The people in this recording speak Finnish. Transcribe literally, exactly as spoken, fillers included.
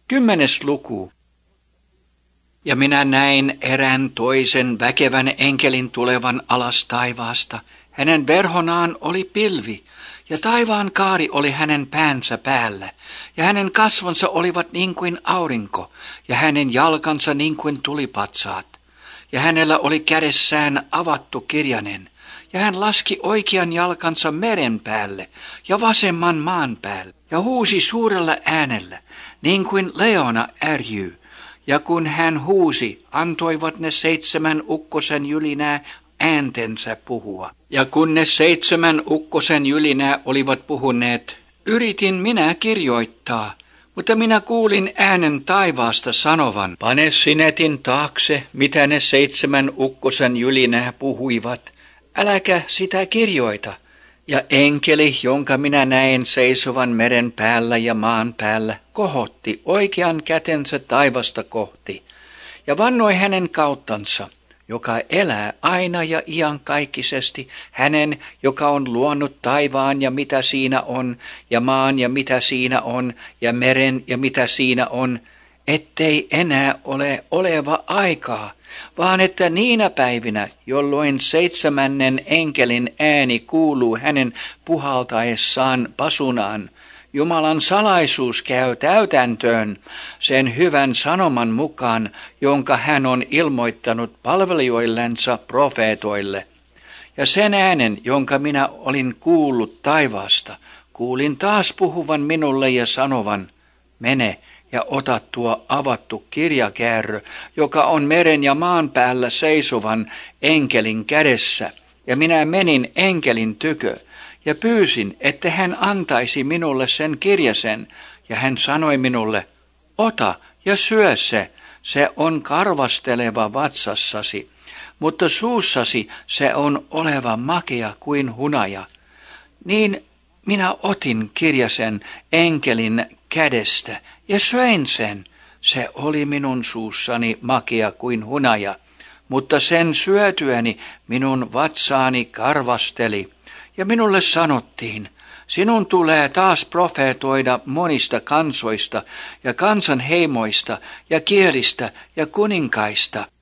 Kymmenes luku. Ja minä näin erään toisen väkevän enkelin tulevan alas taivaasta. Hänen verhonaan oli pilvi, ja taivaan kaari oli hänen päänsä päällä, ja hänen kasvonsa olivat niin kuin aurinko, ja hänen jalkansa niin kuin tulipatsaat. Ja hänellä oli kädessään avattu kirjanen, ja hän laski oikean jalkansa meren päälle ja vasemman maan päälle, ja huusi suurella äänellä, niin kuin leona ärjyy. Ja kun hän huusi, antoivat ne seitsemän ukkosen jylinää ääntensä puhua. Ja kun ne seitsemän ukkosen jylinää olivat puhuneet, yritin minä kirjoittaa, mutta minä kuulin äänen taivaasta sanovan, pane sinetin taakse, mitä ne seitsemän ukkosen jylinää puhuivat, äläkä sitä kirjoita. Ja enkeli, jonka minä näin seisovan meren päällä ja maan päällä, kohotti oikean kätensä taivasta kohti ja vannoi hänen kauttansa, joka elää aina ja iankaikkisesti, hänen, joka on luonut taivaan ja mitä siinä on, ja maan ja mitä siinä on, ja meren ja mitä siinä on, ettei enää ole oleva aikaa, vaan että niinä päivinä, jolloin seitsemännen enkelin ääni kuuluu hänen puhaltaessaan pasunaan, Jumalan salaisuus käy täytäntöön sen hyvän sanoman mukaan, jonka hän on ilmoittanut palvelijoillensa profeetoille. Ja sen äänen, jonka minä olin kuullut taivaasta, kuulin taas puhuvan minulle ja sanovan, mene ja ota tuo avattu kirjakäärö, joka on meren ja maan päällä seisovan enkelin kädessä. Ja minä menin enkelin tykö ja pyysin, että hän antaisi minulle sen kirjasen, ja hän sanoi minulle, ota ja syö se, se on karvasteleva vatsassasi, mutta suussasi se on oleva makea kuin hunaja. Niin minä otin kirjasen enkelin kädestä ja söin sen. Se oli minun suussani makea kuin hunaja, mutta sen syötyäni minun vatsaani karvasteli. Ja minulle sanottiin, sinun tulee taas profeetoida monista kansoista ja kansanheimoista ja kielistä ja kuninkaista.